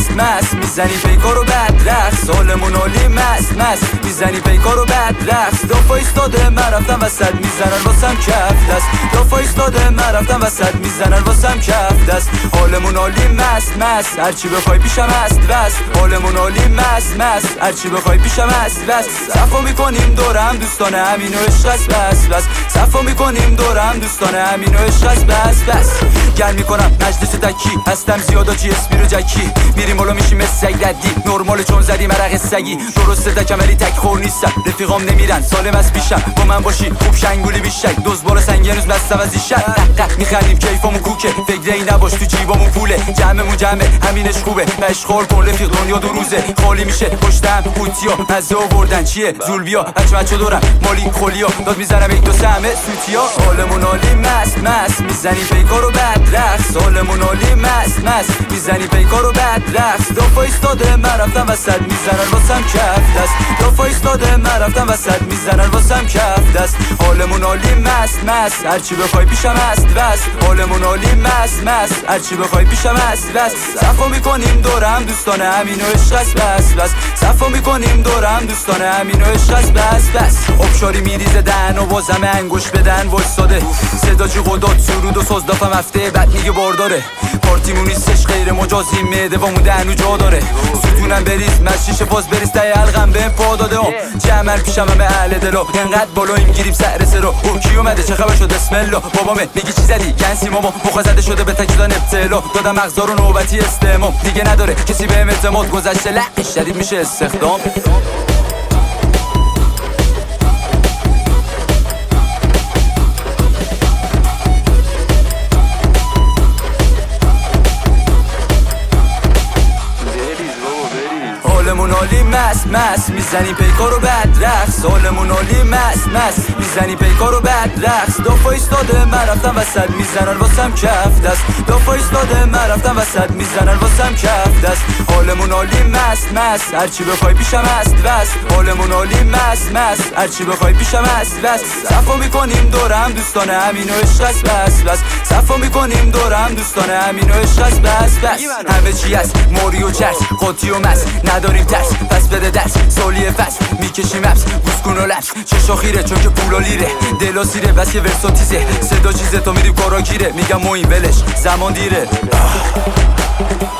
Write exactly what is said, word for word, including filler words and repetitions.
مست مست میزنی پیکا رو بد رقص حالمون عالی مست مست میزنی پیکا رو بد رقص دافا ایستاده من رفتم وسط میزنن واسم کف دست دافا ایستاده من رفتم وسط میزنن واسم کف دست حالمون عالی مست مست هرچی بخوای پیشم هست بس حالمون عالی مست مست هرچی بخوای پیشم هست بس صفا میکنیم دورم دوستان همین و عشق است بس بس صفا میکنیم دورم دوستان همین و عشق است بس بس گل میکنم مجلس تکی هستم زیادا جی اسپی رو جکی میریم بالا میشیم مثل سگ ردی نرمال چون زدی مرق سگی درسته تکم ولی تک خور نیستم رفیقام نمیرن سالم از پیشم با من باشی خوب شنگولی بیشک دوز بالا سنگ روز بستم از ایشک میخندیم کیفمون کوکه فکر این نباش تو جیبمون پوله جمعمون جمعه همینش خوبه مشخور کن رفیق دنیا دو روزه خالی میشه پشتم قوطیا مزه آوردن چیه زول بیا بچه بچه دورم مالی خولیا داد میزنم یک دو سه همه سوتیا حالمون عالی مست مست میزنی پیکا رو بد رقص حالمون عالی مست مست میزنی پیکا رو بد رقص دافا ایستاده من رفتم وسط میزنن واسم کف دست دافا ایستاده من رفتم وسط میزنن واسم کف دست حالمون عالی مست مست هرچی بخوای پیشم هست بس حالمون عالی مست مست هرچی بخوای پیشم هست بس صفا میکنیم دورم دوستان همین و عشق است بس بس صفا میکنیم دورم دوستان همین و عشق است بس بس ابشاری میریزه دهن و بازم انگوش بدن وایساده صدا جو قدات سرود و ساز دافم هفته بعد میگه بارداره پارتیمون نیستش غیر مجازی معده وامون دهنو جا داره ستونم بریز مشیش باز بریز تای حلقم به پا داده ها جمعن پیشم همه اهل دلا انقدر بالا این گیریم سر سرا او کی اومده چه خبر شد اسم الله بابامه میگی چی زدی گنسی ماما مخ زده شده به تکیدان ابتلا دادم مغزا رو نوبتی استمام دیگه نداره کسی بهم اعتماد گذشته لقش شدید میشه استخدام حالمون عالی مست مست میزنی پیکا رو بد رقص حالمون عالی مست مست میزنی پیکا رو بد رقص دافا ایستاده من رفتم وسط میزنن واسم کف دست دافا ایستاده من رفتم وسط میزنن واسم کف دست حالمون عالی مست مست هرچی بخوای پیشم هست بس حالمون عالی مست مست هرچی بخوای پیشم هست بس صفا میکنیم دورم دوستان همین و عشق است بس بس صفا میکنیم دورم دوستان همین و عشق است بس بس همه چی هست موری و چرس قاطی و مس نداریم ترس پس بده درس سالیه فس میکشیم اپس گوز کن و لبس چشا خیره چون که پولا لیره دلا سیره بس که ورساتیزه صدا چیزه تا میریم کارا گیره میگم ما این ولش زمان دیره